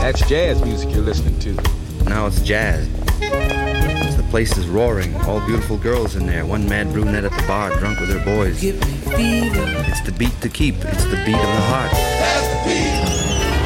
That's jazz music you're listening to. Now it's jazz. The place is roaring. All beautiful girls in there. One mad brunette at the bar, drunk with her boys. Give me fever. It's the beat to keep. It's the beat of the heart. That's the beat.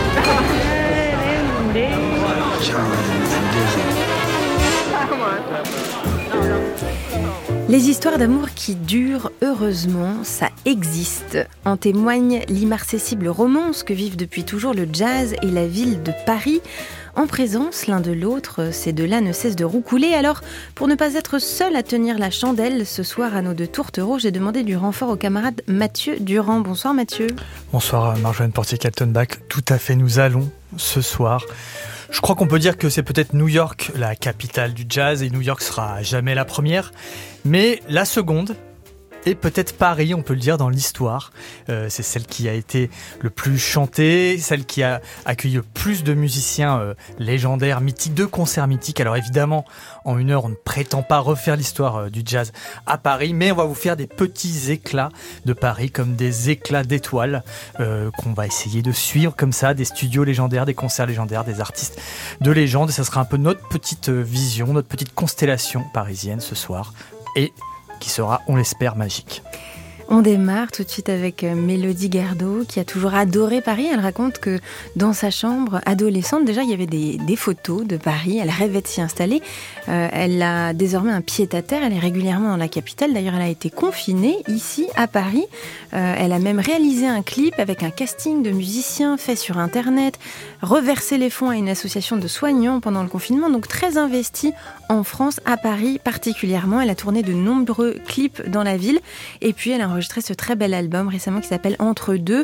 Les histoires d'amour qui durent, heureusement, ça existe. En témoigne l'immarcessible romance que vivent depuis toujours le jazz et la ville de Paris. En présence l'un de l'autre, ces deux-là ne cessent de roucouler. Alors, pour ne pas être seul à tenir la chandelle, ce soir à nos deux tourtereaux, j'ai demandé du renfort au camarade Mathieu Durand. Bonsoir Mathieu. Bonsoir Marjolaine Portier-Kaltenbach. Tout à fait, nous allons ce soir. Je crois qu'on peut dire que c'est peut-être New York, la capitale du jazz, et New York sera jamais la première, mais la seconde, et peut-être Paris, on peut le dire, dans l'histoire. C'est celle qui a été le plus chantée, celle qui a accueilli le plus de musiciens légendaires, mythiques, de concerts mythiques. Alors évidemment, en une heure, on ne prétend pas refaire l'histoire du jazz à Paris, mais on va vous faire des petits éclats de Paris, comme des éclats d'étoiles qu'on va essayer de suivre comme ça, des studios légendaires, des concerts légendaires, des artistes de légende. Et ça sera un peu notre petite vision, notre petite constellation parisienne ce soir. Et qui sera, on l'espère, magique. On démarre tout de suite avec Mélodie Gardot, qui a toujours adoré Paris. Elle raconte que dans sa chambre adolescente, déjà, il y avait des photos de Paris. Elle rêvait de s'y installer. Elle a désormais un pied-à-terre. Elle est régulièrement dans la capitale. D'ailleurs, elle a été confinée ici, à Paris. Elle a même réalisé un clip avec un casting de musiciens fait sur Internet, reversé les fonds à une association de soignants pendant le confinement. Donc, très investie en France, à Paris particulièrement. Elle a tourné de nombreux clips dans la ville. Et puis, elle a enregistré ce très bel album récemment qui s'appelle Entre deux,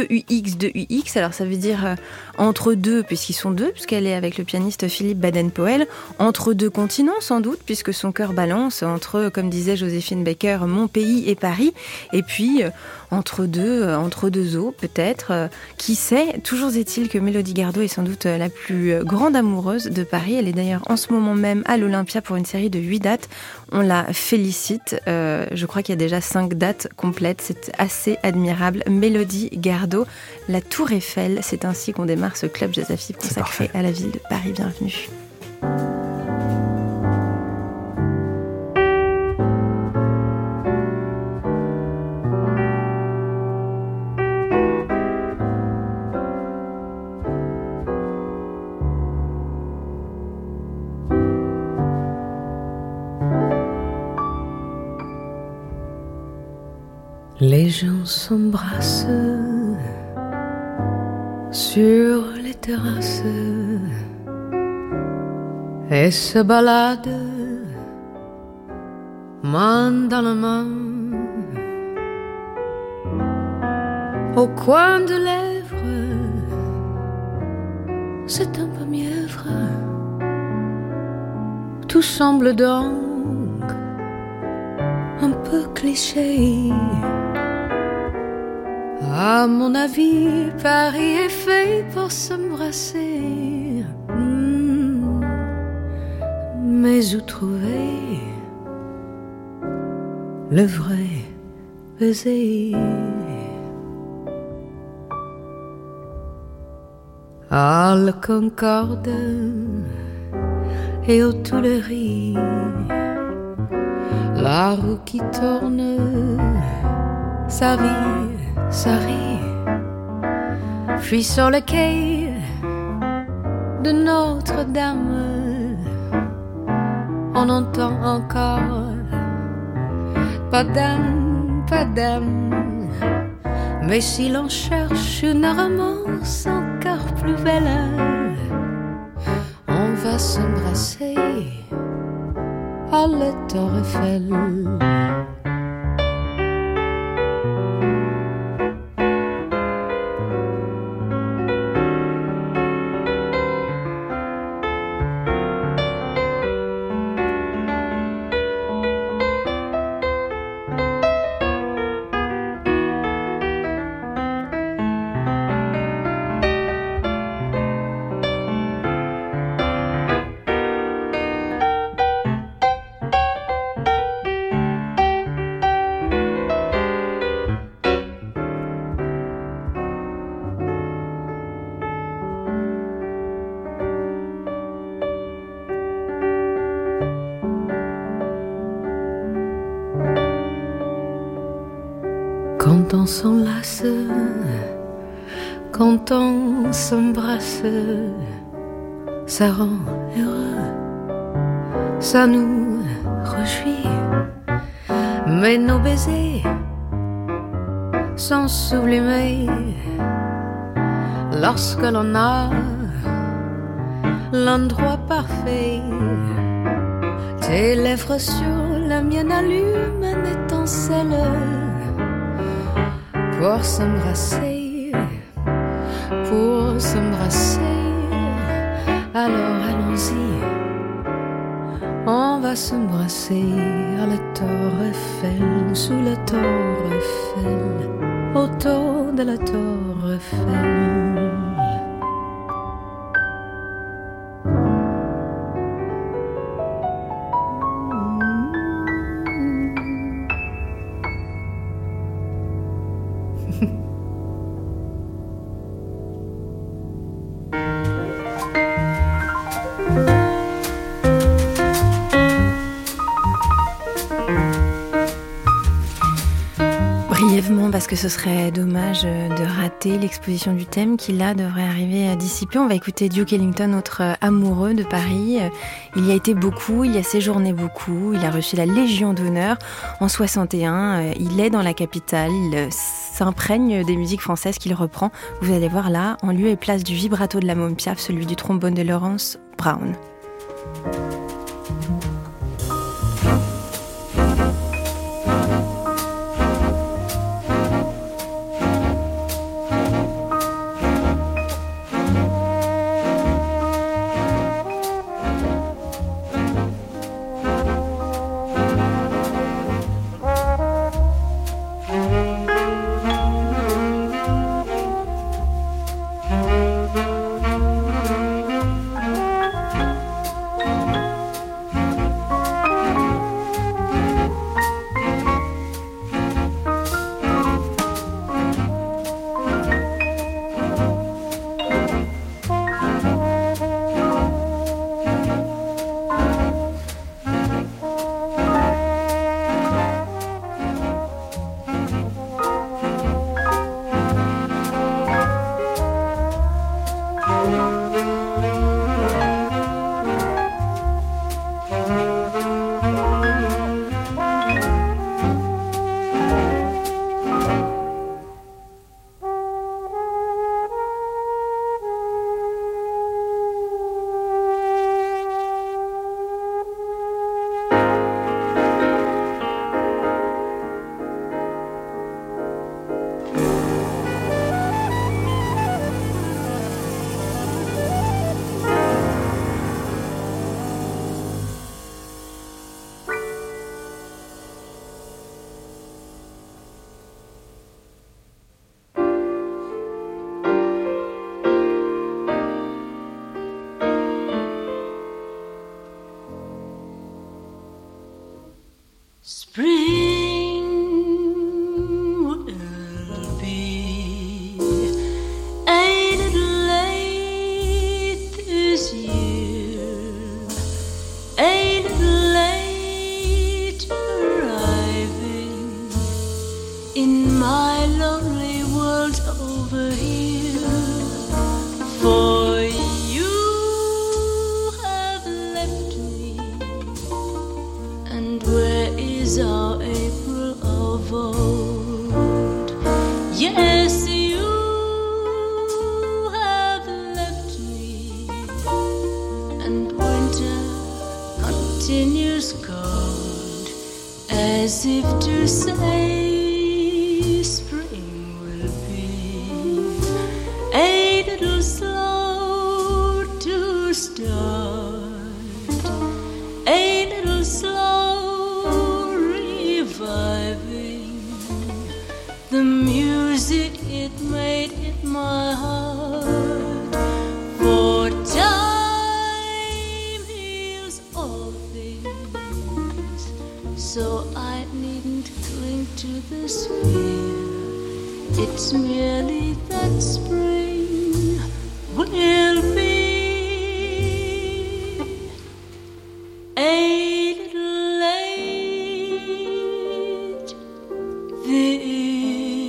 EUX2UX. Alors ça veut dire entre deux, puisqu'ils sont deux, puisqu'elle est avec le pianiste Philippe Baden-Powell. Entre deux continents, sans doute, puisque son cœur balance entre, comme disait Joséphine Baker, mon pays et Paris. Et puis, entre deux eaux, peut-être. Qui sait? Toujours est-il que Mélodie Gardot est sans doute la plus grande amoureuse de Paris. Elle est d'ailleurs en ce moment même à l'Olympia pour une série de 8 dates. On la félicite. Je crois qu'il y a déjà 5 dates complètes. C'est assez admirable. Mélodie Gardot, la Tour Eiffel. C'est ainsi qu'on démarre ce club Jazz Afib consacré à la ville de Paris. Bienvenue. Les gens s'embrassent sur les terrasses et se baladent main dans la main. Au coin de lèvres, c'est un peu mièvre. Tout semble donc un peu cliché. À mon avis, Paris est fait pour s'embrasser. Mais où trouver le vrai baiser? À la Concorde et aux Tuileries, la roue qui tourne, ça rit, ça rit. Puis sur le quai de Notre-Dame, on entend encore padam, padam. Mais si l'on cherche une romance encore plus belle, on va s'embrasser à la Tour Eiffel. Quand on s'enlace, quand on s'embrasse, ça rend heureux, ça nous réjouit. Mais nos baisers sont sublimés lorsque l'on a l'endroit parfait. Tes lèvres sur la mienne allument une étincelle pour s'embrasser, pour s'embrasser. Alors allons-y, on va s'embrasser à la tour Eiffel, sous la tour Eiffel, autour de la tour Eiffel. Brièvement, parce que ce serait dommage de rater l'exposition du thème qui là devrait arriver d'ici peu. On va écouter Duke Ellington, autre amoureux de Paris. Il y a été beaucoup, il y a séjourné beaucoup, il a reçu la Légion d'honneur en 61. Il est dans la capitale, il s'imprègne des musiques françaises qu'il reprend. Vous allez voir là, en lieu et place du vibrato de la Môme Piaf, celui du trombone de Lawrence Brown. Spring will be a little late this year, a little late arriving in my lonely world over here. For you have left me, and where is our April of old? Yes, you have left me, and winter continues cold, as if to say spring will be a little slow to start, a little slow reviving the music it made in my heart. For time heals all things, so I needn't cling to this fear. It's merely that spring will be a little late this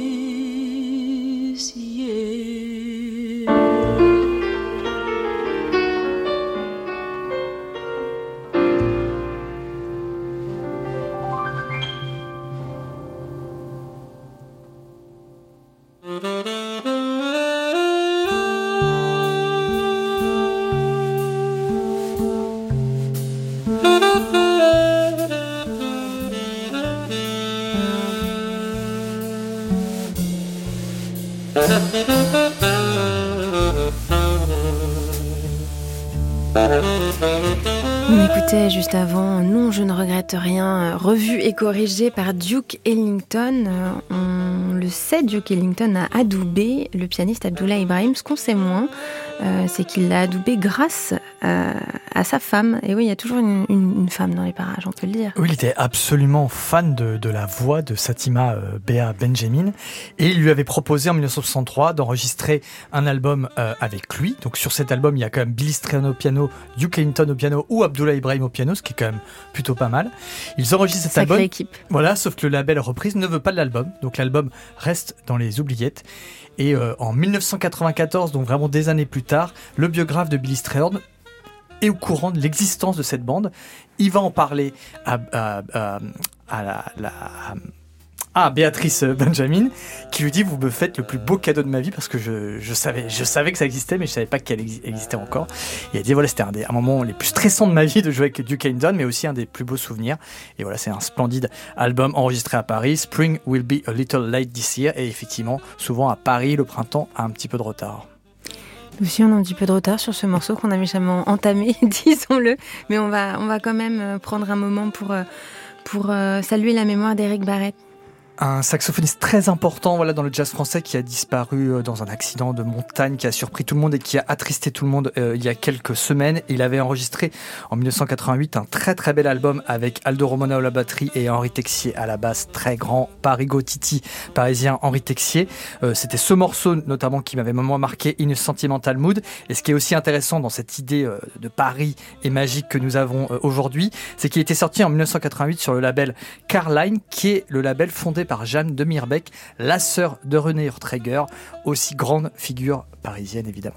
On écoutait juste avant Non, je ne regrette rien, revu et corrigé par Duke Ellington. On le sait, Duke Ellington a adoubé le pianiste Abdoullah Ibrahim. Ce qu'on sait moins, c'est qu'il l'a adoubé grâce à sa femme. Et oui, il y a toujours une femme dans les parages, on peut le dire. Oui, il était absolument fan de la voix de Satima Bea Benjamin. Et il lui avait proposé en 1963 d'enregistrer un album avec lui. Donc sur cet album, il y a quand même Billy Strayhorn au piano, Duke Ellington au piano ou Abdoullah Ibrahim au piano, ce qui est quand même plutôt pas mal. Ils enregistrent cet album. Équipe. Voilà, sauf que le label reprise ne veut pas de l'album. Donc l'album reste dans les oubliettes. Et en 1994, donc vraiment des années plus tard, le biographe de Billy Strayhorn est au courant de l'existence de cette bande. Il va en parler à Béatrice Benjamin, qui lui dit: vous me faites le plus beau cadeau de ma vie, parce que je savais que ça existait, mais je savais pas qu'elle existait encore. Et elle dit voilà, c'était un moment les plus stressants de ma vie de jouer avec Duke Ellington, mais aussi un des plus beaux souvenirs. Et voilà, c'est un splendide album enregistré à Paris. Spring will be a little late this year. Et effectivement, souvent à Paris, le printemps a un petit peu de retard. Nous aussi, on a un petit peu de retard sur ce morceau qu'on a méchamment entamé, disons-le. Mais on va quand même prendre un moment pour saluer la mémoire d'Eric Barrett. Un saxophoniste très important, voilà, dans le jazz français, qui a disparu dans un accident de montagne qui a surpris tout le monde et qui a attristé tout le monde il y a quelques semaines. Il avait enregistré en 1988 un très très bel album avec Aldo Romano à la batterie et Henri Texier à la basse, très grand Parigo Titi parisien Henri Texier. C'était ce morceau notamment qui m'avait vraiment marqué, In a Sentimental Mood. Et ce qui est aussi intéressant dans cette idée de Paris et magique que nous avons aujourd'hui, c'est qu'il était sorti en 1988 sur le label Carline, qui est le label fondé par Jeanne de Mirbeck, la sœur de René Urträger, aussi grande figure parisienne évidemment.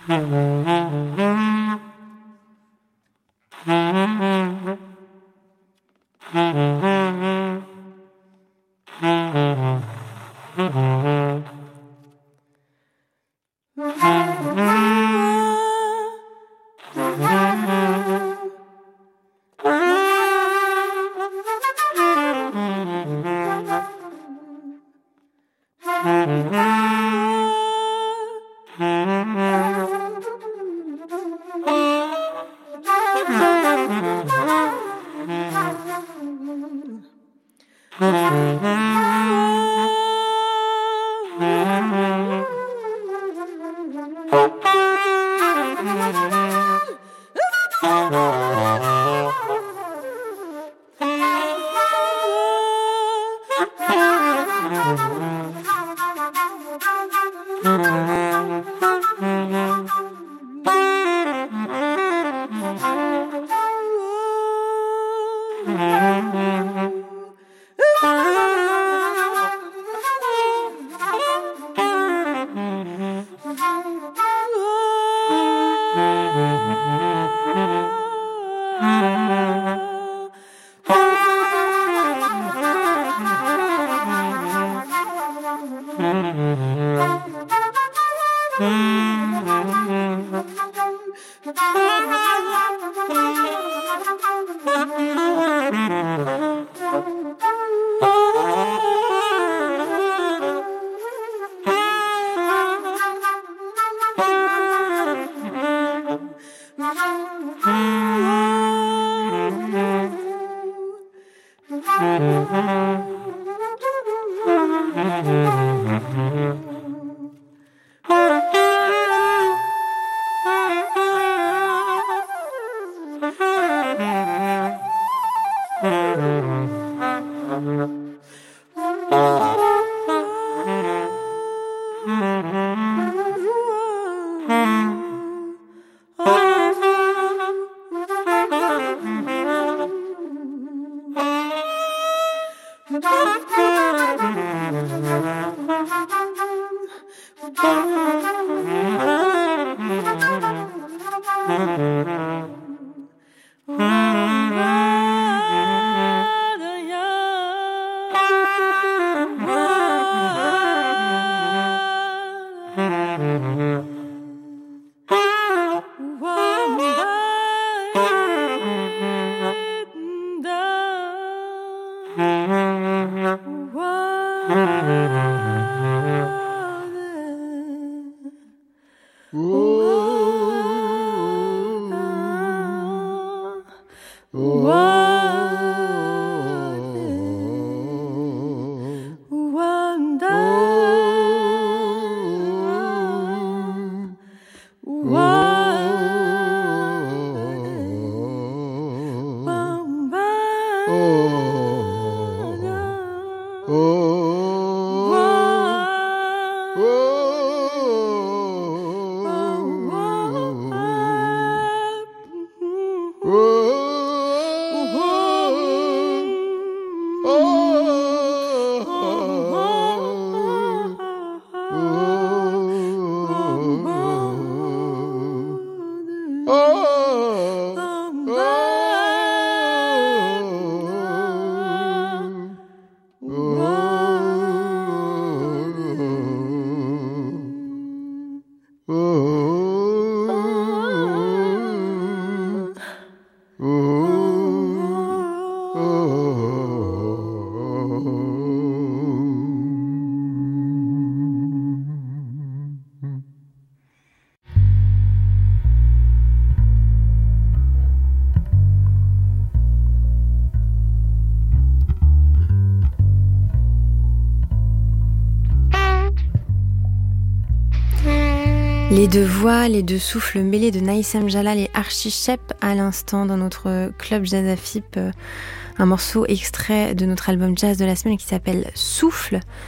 Les deux voix, les deux souffles mêlés de Naïsem Jalal et Archie Shepp à l'instant dans notre club Jazz AFIP, un morceau extrait de notre album jazz de la semaine qui s'appelle Souffle.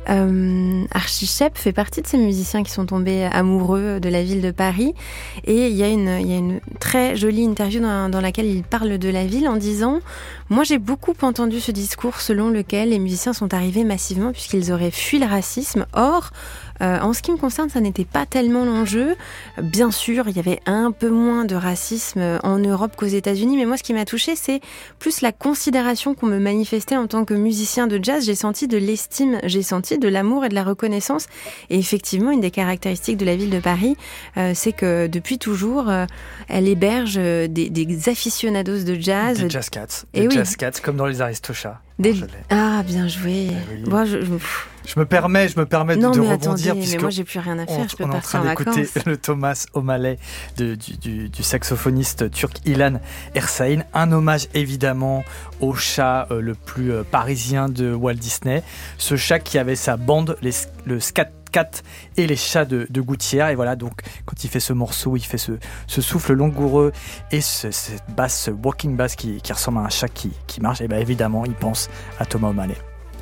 Archie Shepp fait partie de ces musiciens qui sont tombés amoureux de la ville de Paris. Et il y a une très jolie interview dans laquelle il parle de la ville en disant « Moi, j'ai beaucoup entendu ce discours selon lequel les musiciens sont arrivés massivement puisqu'ils auraient fui le racisme. Or, en ce qui me concerne, ça n'était pas tellement l'enjeu. Bien sûr, il y avait un peu moins de racisme en Europe qu'aux États-Unis, mais moi, ce qui m'a touchée, c'est plus la considération qu'on me manifestait en tant que musicien de jazz. J'ai senti de l'estime, j'ai senti de l'amour et de la reconnaissance. Et effectivement, une des caractéristiques de la ville de Paris, c'est que depuis toujours, elle héberge des aficionados de jazz. Des jazz cats. Et oui. Jazz cats, comme dans les Aristochats. Ah, bien joué. Oui. Bon, Je me permets non, de mais rebondir attendez, puisque mais moi j'ai plus rien à faire, je peux on est en partir train en d'écouter vacances. le Thomas O'Malley du saxophoniste turc Ilan Ersain, un hommage évidemment au chat le plus parisien de Walt Disney, ce chat qui avait sa bande, le Scat Cat et les chats de Gouttière. Et voilà, donc quand il fait ce morceau, il fait ce souffle langoureux et cette basse, ce walking bass qui ressemble à un chat qui marche. Et bien évidemment, il pense à Thomas O'Malley.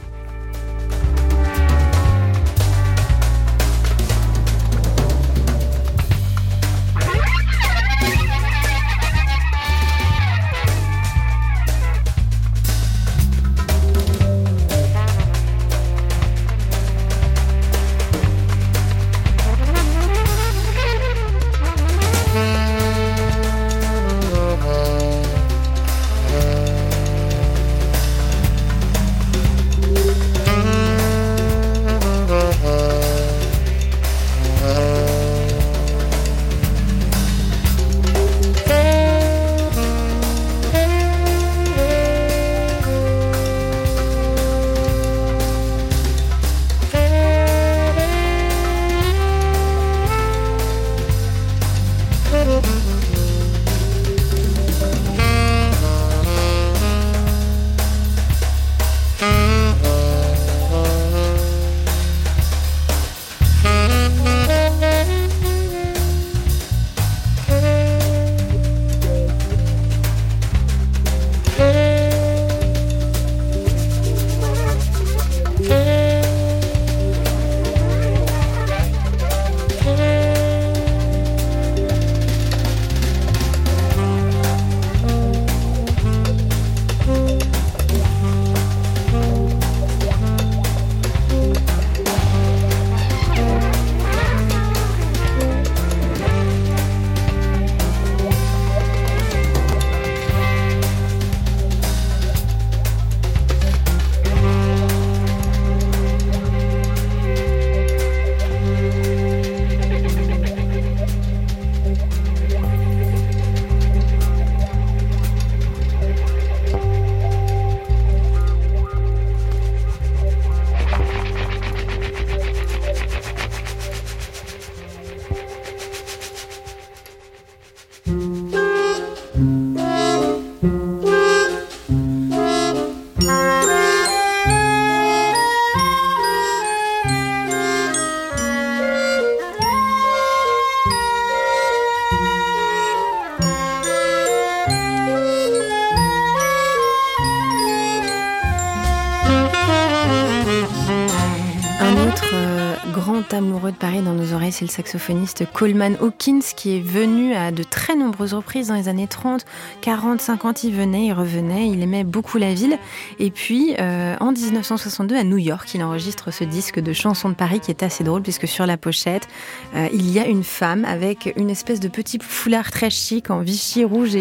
Amoureux de Paris dans nos oreilles, c'est le saxophoniste Coleman Hawkins qui est venu à de très nombreuses reprises dans les années 30, 40, 50, il venait, il revenait, il aimait beaucoup la ville. Et puis en 1962 à New York, il enregistre ce disque de chansons de Paris qui est assez drôle puisque sur la pochette, il y a une femme avec une espèce de petit foulard très chic en Vichy rouge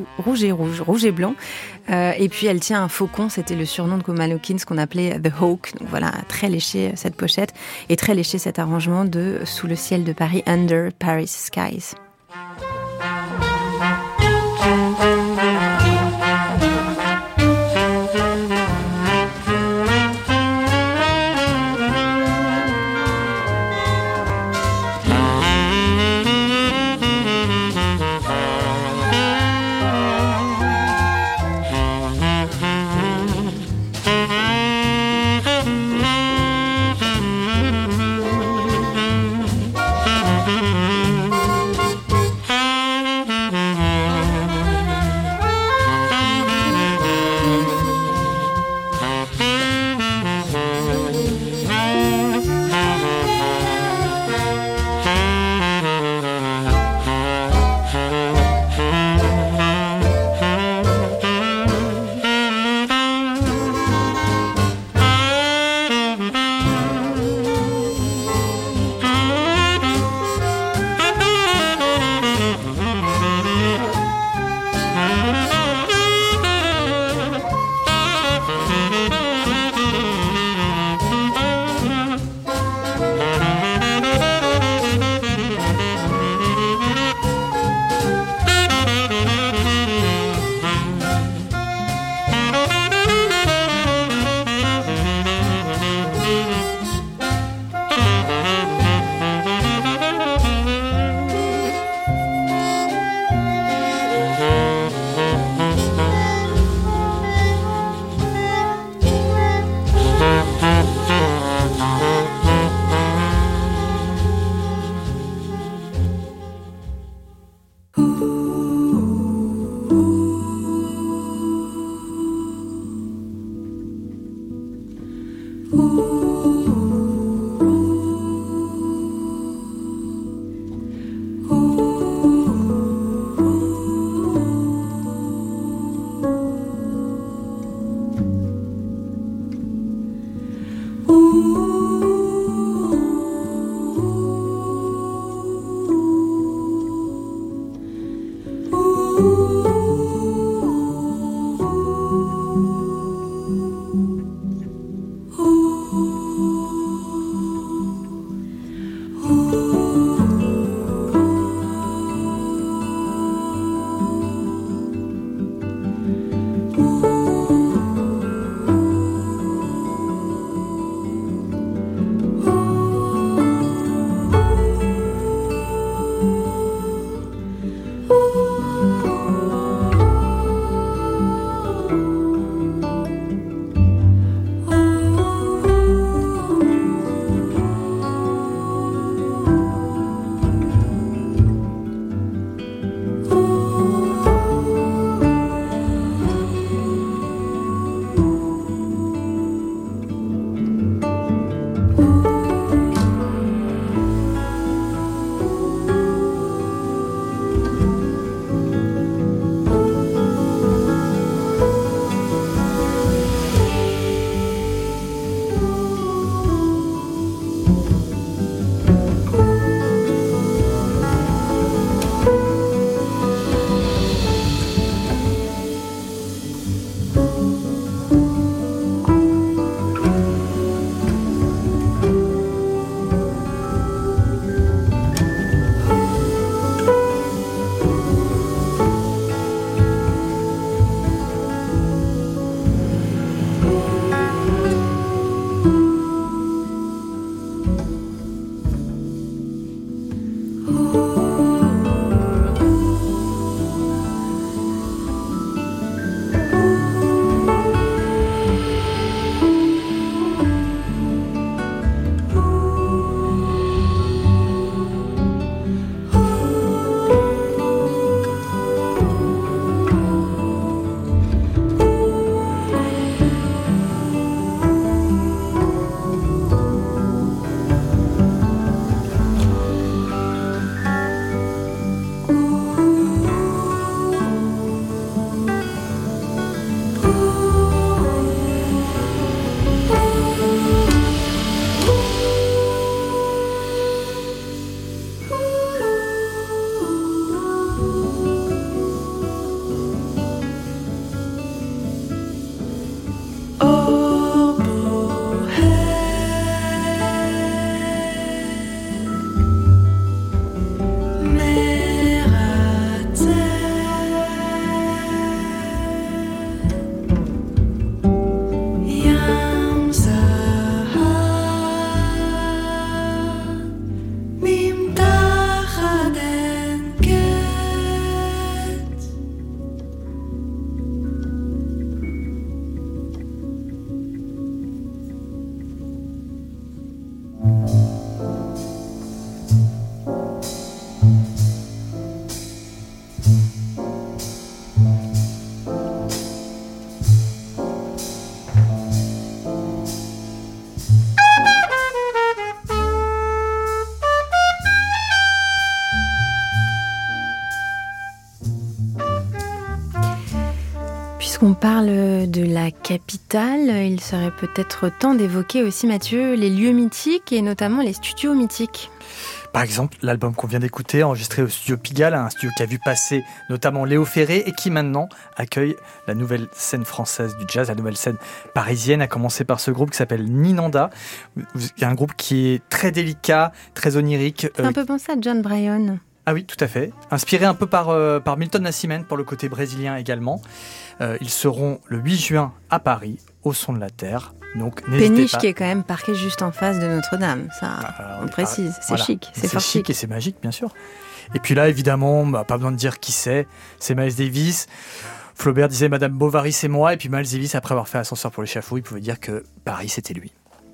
et blanc. Et puis elle tient un faucon, c'était le surnom de Coleman Hawkins qu'on appelait The Hawk. Donc voilà, très léché cette pochette et très léché cet arrangement de Sous le ciel de Paris, Under Paris Skies. Puisqu'on parle de la capitale, il serait peut-être temps d'évoquer aussi, Mathieu, les lieux mythiques et notamment les studios mythiques. Par exemple, l'album qu'on vient d'écouter, enregistré au studio Pigalle, un studio qui a vu passer notamment Léo Ferré et qui maintenant accueille la nouvelle scène française du jazz, la nouvelle scène parisienne, à commencer par ce groupe qui s'appelle Ninanda. Il y a un groupe qui est très délicat, très onirique. C'est un peu pensé à John Bryan. Ah oui, tout à fait. Inspiré un peu par Milton Nascimento pour le côté brésilien également. Ils seront le 8 juin à Paris, au Son de la Terre. Donc n'hésitez Péniche pas. qui est quand même parqué juste en face de Notre-Dame. Ça, on précise. C'est voilà. chic. C'est fort chic et c'est magique, bien sûr. Et puis là, évidemment, pas besoin de dire qui c'est. C'est Miles Davis. Flaubert disait Madame Bovary, c'est moi. Et puis Miles Davis, après avoir fait Ascenseur pour l'échafaud, il pouvait dire que Paris, c'était lui.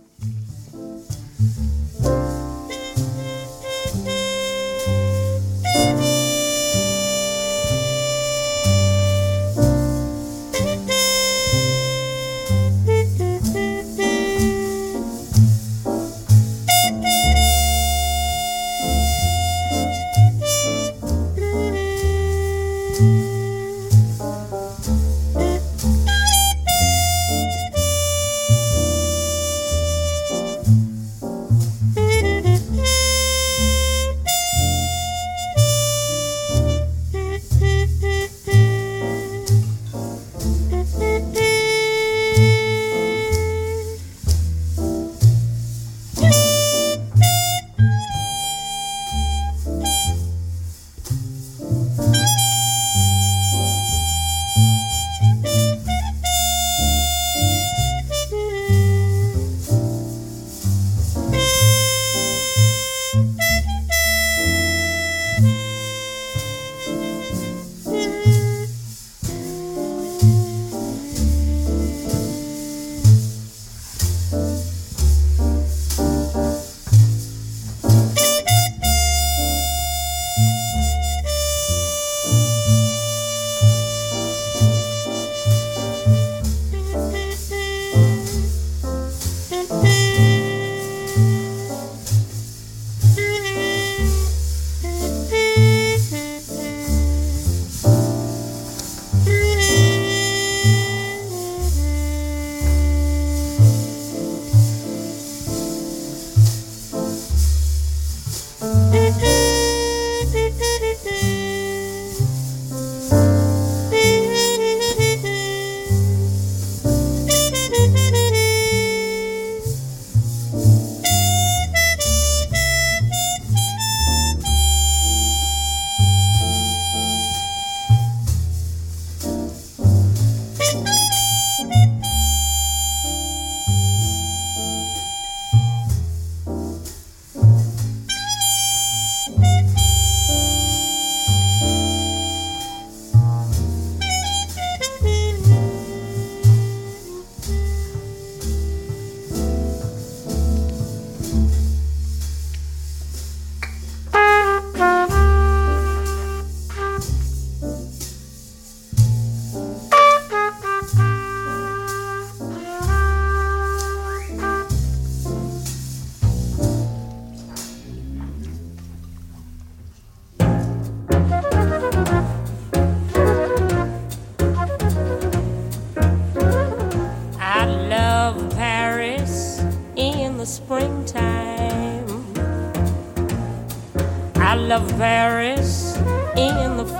I love Paris in the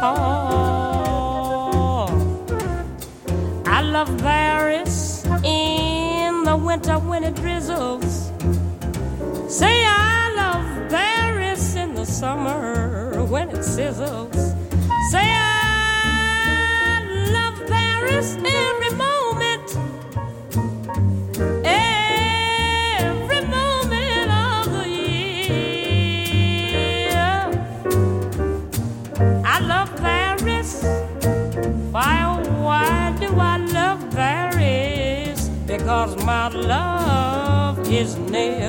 fall. I love Paris in the winter when it drizzles. Say I love Paris in the summer when it sizzles. Say I love Paris every moment. Every moment of the year. I love Paris. Why do I love Paris? Because my love is near.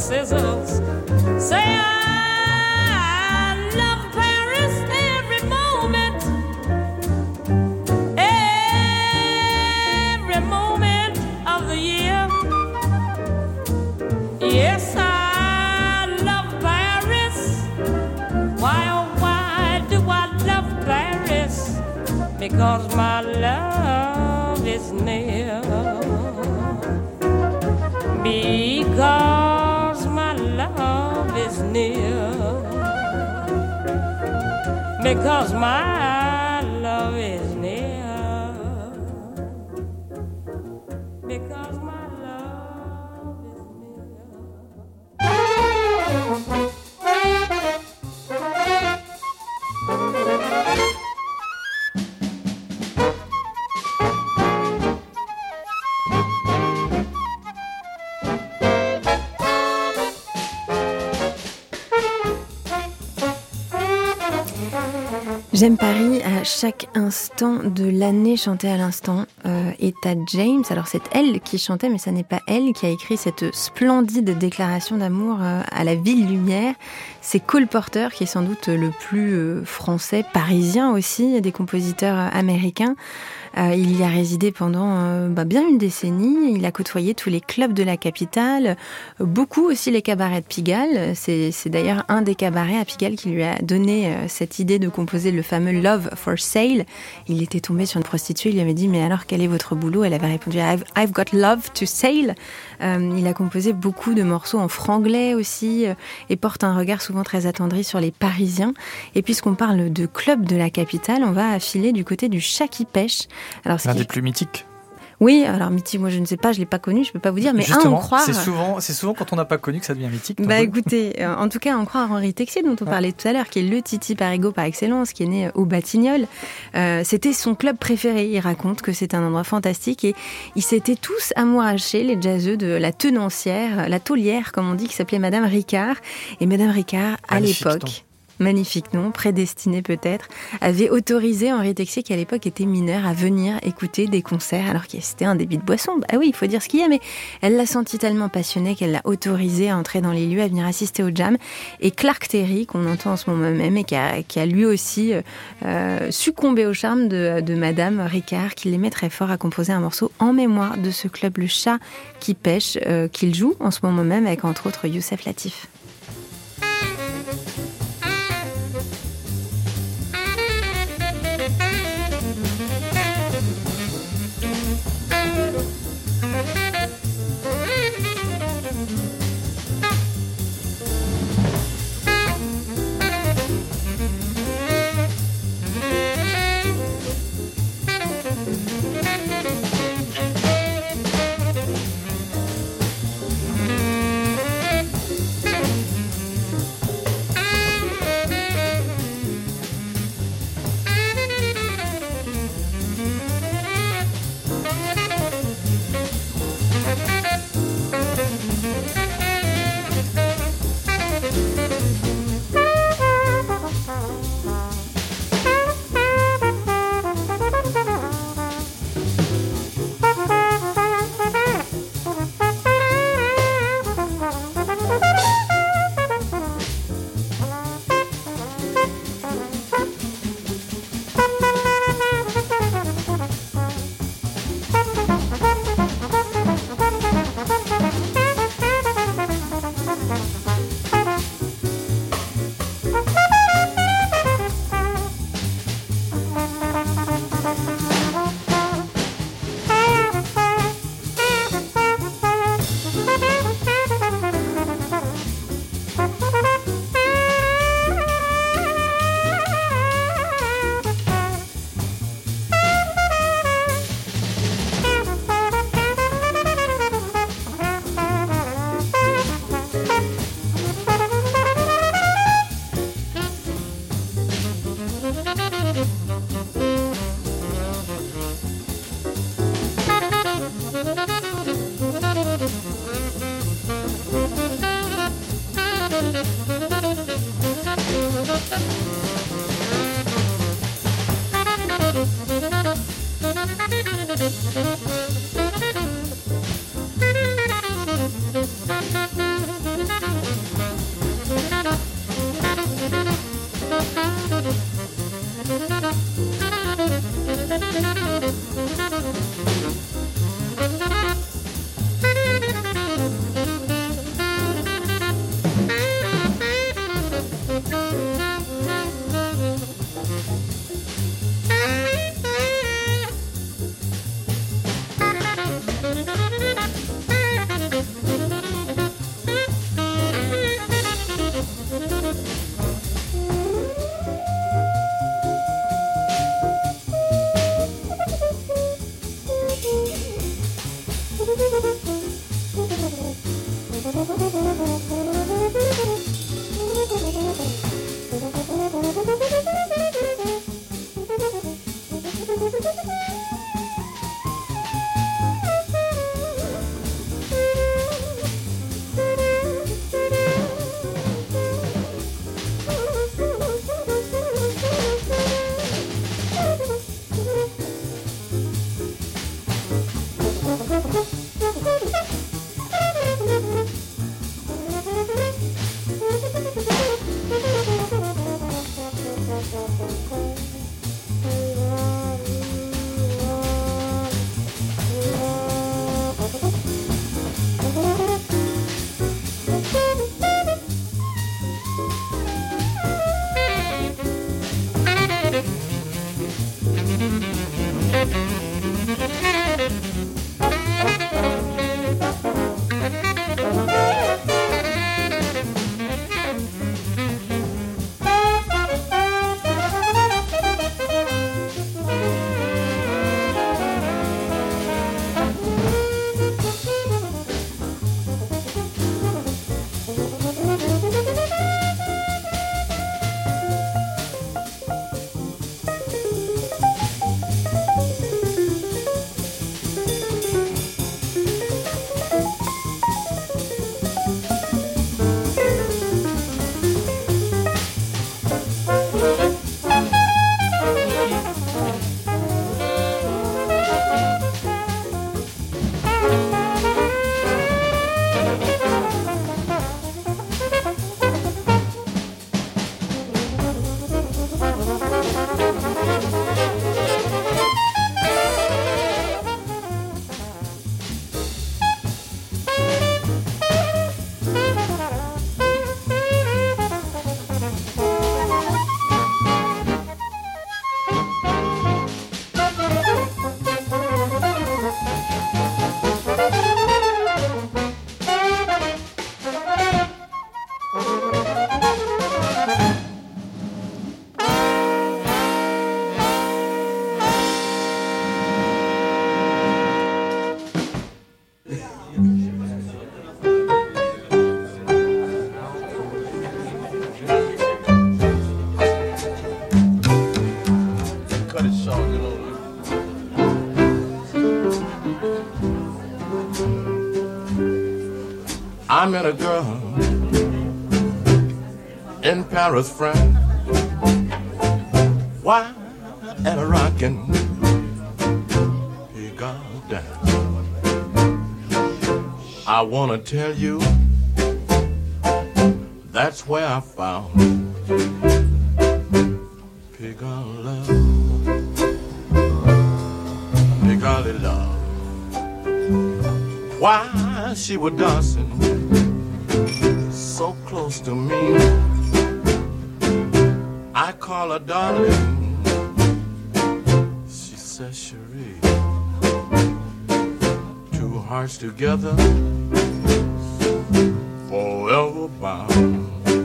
sizzles. Say I love Paris every moment of the year. Yes, I love Paris. Why, oh, why do I love Paris? Because my love is near. Because my love is near. Because my love is near. Because my love is near. J'aime Paris à chaque instant de l'année, chantée à l'instant. Etta James, alors c'est elle qui chantait, mais ça n'est pas elle qui a écrit cette splendide déclaration d'amour à la ville lumière. C'est Cole Porter, qui est sans doute le plus français, parisien aussi, des compositeurs américains. Il y a résidé pendant bien une décennie. Il a côtoyé tous les clubs de la capitale, beaucoup aussi les cabarets de Pigalle. C'est d'ailleurs un des cabarets à Pigalle qui lui a donné cette idée de composer le fameux Love for Sale. Il était tombé sur une prostituée, il lui avait dit « Mais alors, quel est votre boulot ?» Elle avait répondu « I've got love to sale ». Il a composé beaucoup de morceaux en franglais aussi et porte un regard souvent très attendri sur les Parisiens. Et puisqu'on parle de club de la capitale, on va filer du côté du Chat qui pêche. Alors, l'un des plus mythiques. Oui, alors mythique, moi je ne sais pas, je l'ai pas connu, je peux pas vous dire, mais justement, à en croire. C'est souvent quand on n'a pas connu que ça devient mythique. Écoutez, en tout cas, à en croire Henri Texier, dont on parlait tout à l'heure, qui est le Titi Parigot par excellence, qui est né au Batignolles. C'était son club préféré. Il raconte que c'est un endroit fantastique et ils s'étaient tous amourachés, les jazzeux de la tenancière, la taulière, comme on dit, qui s'appelait Madame Ricard. Et Madame Ricard, à l'époque. Magnifique nom, prédestiné peut-être, avait autorisé Henri Texier, qui à l'époque était mineur, à venir écouter des concerts alors que c'était un débit de boisson. Ah oui, il faut dire ce qu'il y a, mais elle l'a senti tellement passionné qu'elle l'a autorisé à entrer dans les lieux, à venir assister au jam. Et Clark Terry, qu'on entend en ce moment même, et qui a lui aussi succombé au charme de Madame Ricard, qui l'aimait très fort, a composé un morceau en mémoire de ce club, le Chat qui pêche, qu'il joue en ce moment même avec entre autres Youssef Latif. met a girl in Paris, France. Why at a rockin' he got down. I wanna tell you, that's where I found Pigalle love, Pigalle love. Why she was dancing so close to me, I call her darling, she says Cherie. Two hearts together, forever bound.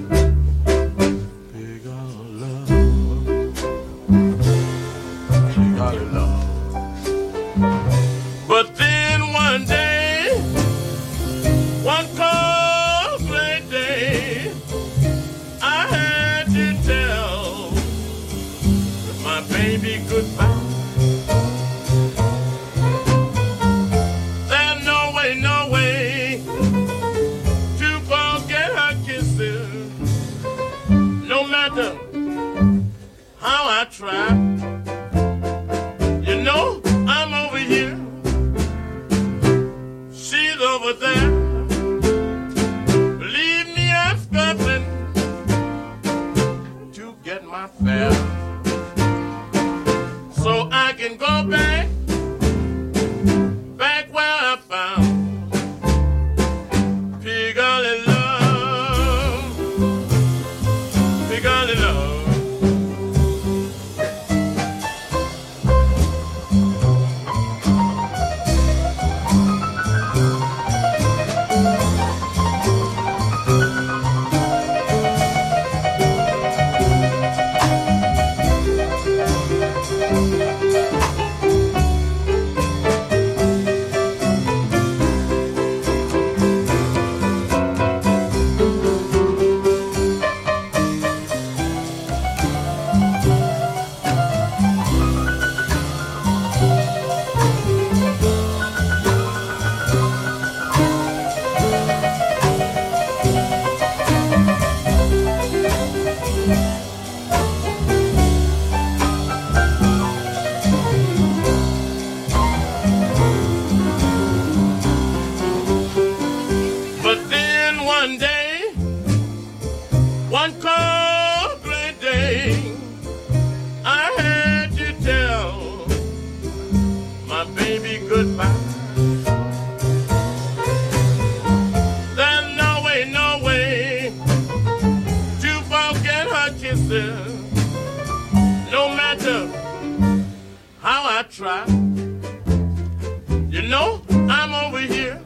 But then one day, one cold gray day, I had to tell my baby goodbye. There's no way to forget her kisses, no matter how I try. You know, I'm over here, she's over there. Believe me, I'm struggling to get my fare, so I can go back where I found Pigalle love, Pigalle love. No matter how I try, you know, I'm over here,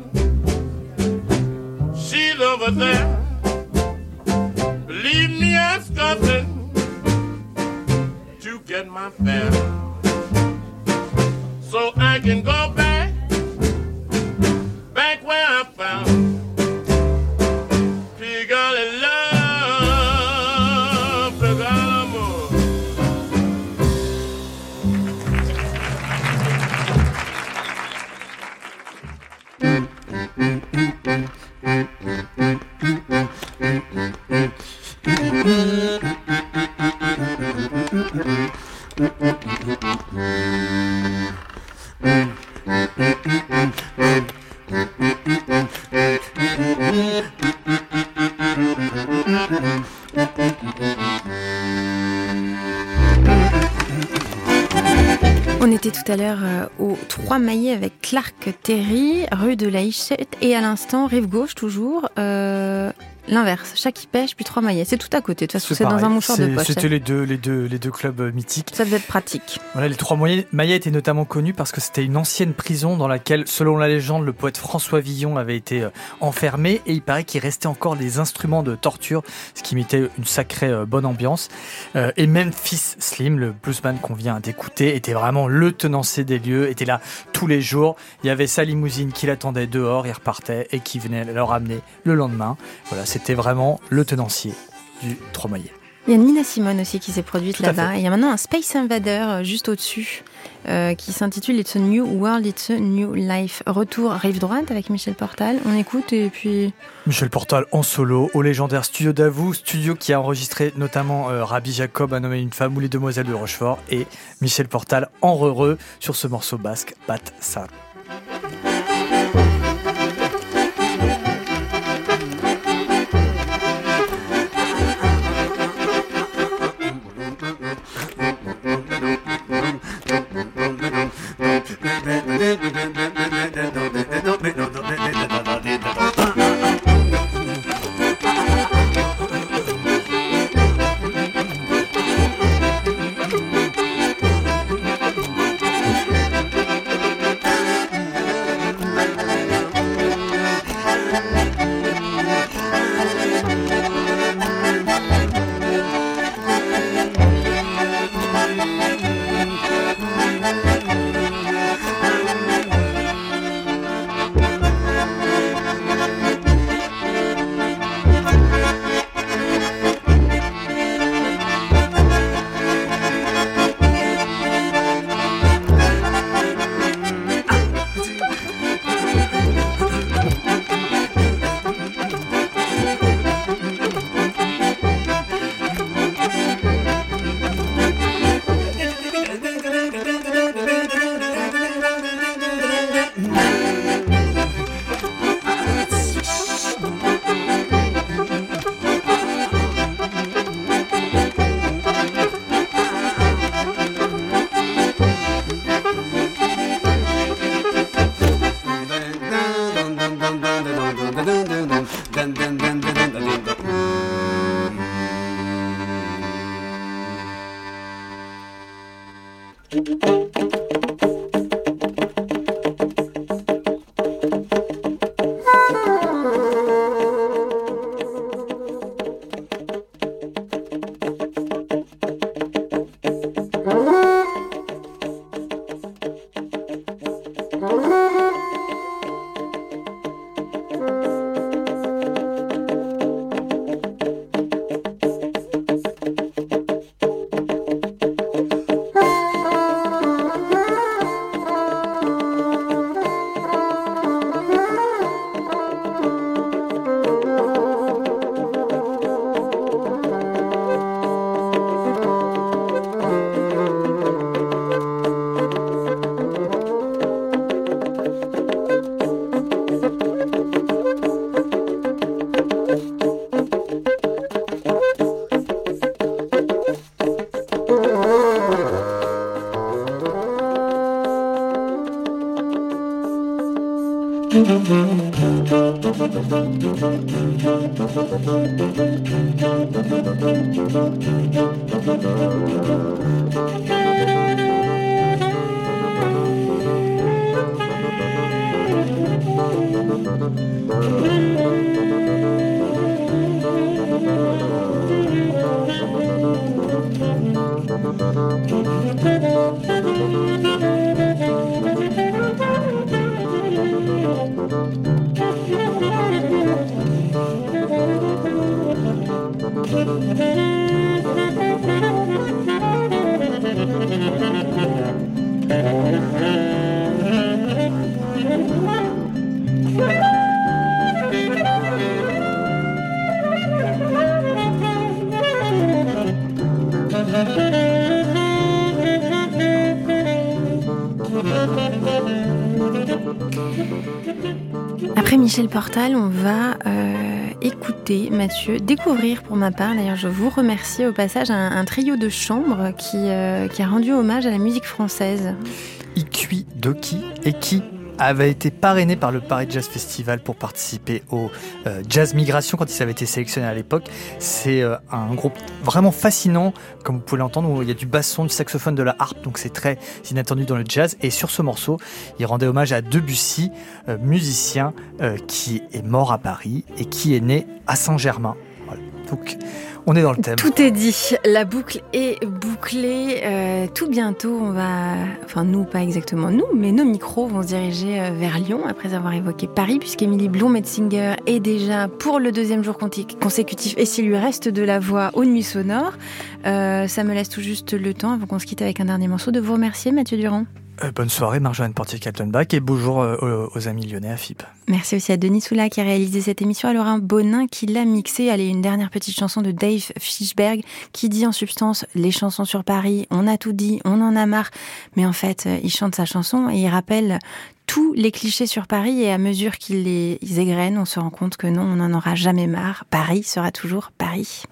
she's over there. Believe me, I'm struggling to get my fare, so I can go back where I found Pigalle love, Pigalle amour. On était tout à l'heure aux Trois Maillets avec Clark Terry, rue de la Hichette, et à l'instant, rive gauche toujours, l'inverse, Chat qui pêche, puis Trois Maillets. C'est tout à côté, de toute façon, c'est dans un mouchoir de poche. C'était les deux clubs mythiques. Ça devait être pratique. Voilà, les Trois Maillets étaient notamment connus parce que c'était une ancienne prison dans laquelle, selon la légende, le poète François Villon avait été enfermé, et il paraît qu'il restait encore des instruments de torture, ce qui mettait une sacrée bonne ambiance. Et Memphis Slim, le bluesman qu'on vient d'écouter, était vraiment le tenancier des lieux, était là tous les jours. Il y avait sa limousine qui l'attendait dehors, il repartait et qui venait le ramener le lendemain. Voilà, c'était vraiment le tenancier du Trois Maillets. Il y a Nina Simone aussi qui s'est produite Tout à là-bas. fait. Et il y a maintenant un Space Invader juste au-dessus qui s'intitule It's a New World, It's a New Life. Retour rive droite avec Michel Portal. On écoute et puis... Michel Portal en solo au légendaire Studio Davout, studio qui a enregistré notamment Rabbi Jacob, Un homme et une femme ou Les Demoiselles de Rochefort, et Michel Portal en re sur ce morceau basque, Bat Sa. Après Michel Portal, on va écouter, Mathieu, découvrir pour ma part, d'ailleurs je vous remercie au passage, un trio de chambre qui a rendu hommage à la musique française. Ikui Doki, et qui avait été parrainé par le Paris Jazz Festival pour participer au Jazz Migration quand il avait été sélectionné à l'époque. C'est un groupe vraiment fascinant, comme vous pouvez l'entendre, où il y a du basson, du saxophone, de la harpe, donc c'est très inattendu dans le jazz. Et sur ce morceau, il rendait hommage à Debussy, musicien qui est mort à Paris et qui est né à Saint-Germain. Voilà. Donc, on est dans le thème. Tout est dit, la boucle est bouclée. Tout bientôt, on va, enfin nous, pas exactement nous, mais nos micros vont se diriger vers Lyon après avoir évoqué Paris, puisqu'Émilie Blum-Metzinger est déjà pour le 2e jour consécutif et s'il lui reste de la voix aux Nuits Sonores. Ça me laisse tout juste le temps, avant qu'on se quitte avec un dernier morceau, de vous remercier, Mathieu Durand. Bonne soirée, Marjolaine Portier-Kaltenbach, et bonjour aux amis lyonnais à FIP. Merci aussi à Denis Soula qui a réalisé cette émission, à Laurent Bonin qui l'a mixée. Allez, une dernière petite chanson de Dave Fishberg qui dit en substance « Les chansons sur Paris, on a tout dit, on en a marre ». Mais en fait, il chante sa chanson et il rappelle tous les clichés sur Paris, et à mesure qu'il les égrène, on se rend compte que non, on n'en aura jamais marre. Paris sera toujours Paris.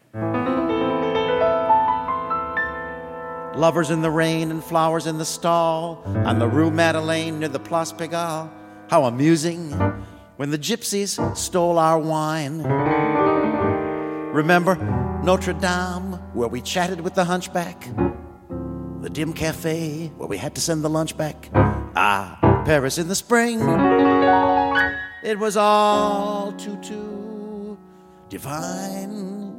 Lovers in the rain and flowers in the stall on the Rue Madeleine near the Place Pigalle. How amusing when the gypsies stole our wine. Remember Notre Dame, where we chatted with the hunchback? The dim cafe where we had to send the lunch back? Ah, Paris in the spring. It was all too divine.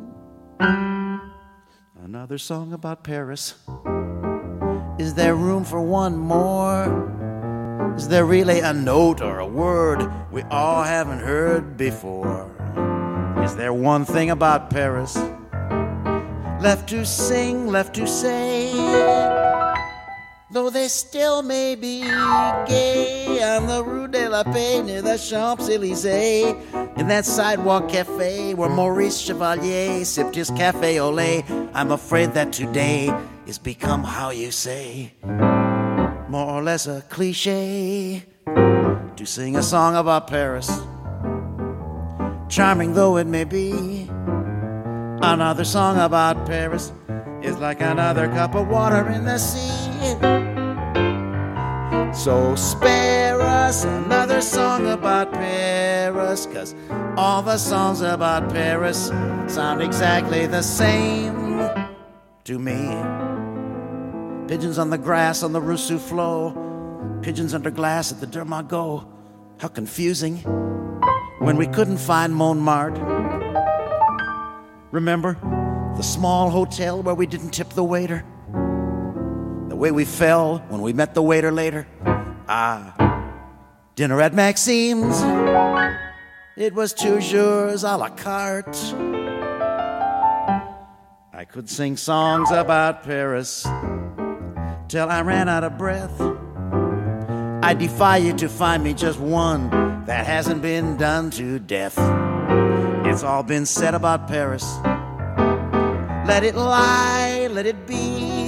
Another song about Paris. Is there room for one more? Is there really a note or a word we all haven't heard before? Is there one thing about Paris left to sing, left to say? Though they still may be gay on the Rue de la Paix near the Champs-Élysées, in that sidewalk cafe where Maurice Chevalier sipped his café au lait, I'm afraid that today is become, how you say, more or less a cliche to sing a song about Paris. Charming though it may be, another song about Paris is like another cup of water in the sea. So spare us another song about Paris, 'cause all the songs about Paris sound exactly the same to me. Pigeons on the grass on the Rue Soufflot, pigeons under glass at the Dermagot. How confusing when we couldn't find Montmartre. Remember the small hotel where we didn't tip the waiter? The way we fell when we met the waiter later? Ah, dinner at Maxime's. It was toujours à la carte. I could sing songs about Paris till I ran out of breath. I defy you to find me just one that hasn't been done to death. It's all been said about Paris. Let it lie, let it be.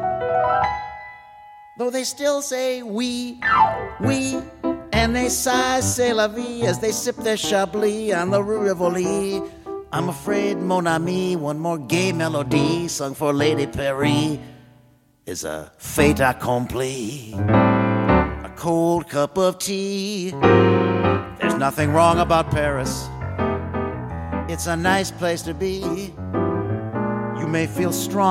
Though they still say oui, and they sigh c'est la vie as they sip their Chablis on the Rue Rivoli. I'm afraid, mon ami, one more gay melody sung for Lady Paris is a fait accompli. A cold cup of tea. There's nothing wrong about Paris. It's a nice place to be. You may feel strong